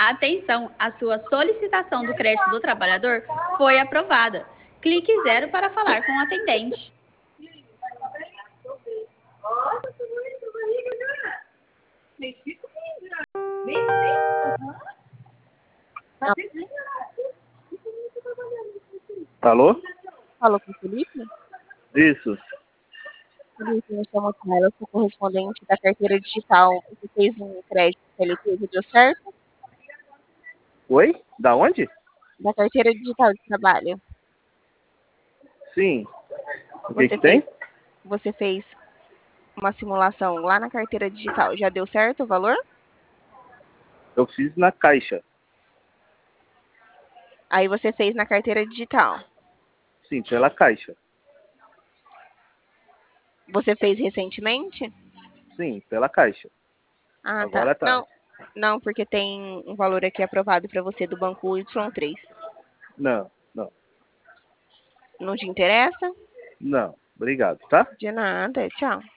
Atenção, a sua solicitação do crédito do trabalhador foi aprovada. Clique 0 para falar com o atendente. Alô? Falou com o Felipe? Isso. Felipe, eu chamo Carla, sou correspondente da carteira digital. Você fez um crédito CLT, deu certo? Oi? Da onde? Da carteira digital de trabalho. Sim. O que Você que tem? Você fez uma simulação lá na carteira digital. Já deu certo o valor? Eu fiz na Caixa. Aí você fez na carteira digital. Sim, pela Caixa. Você fez recentemente? Sim, pela Caixa. Ah, Agora tá. à tarde. Não, porque tem um valor aqui aprovado para você do banco Y3. Não, não, Não te interessa? não. Obrigado, tá? De nada. Tchau.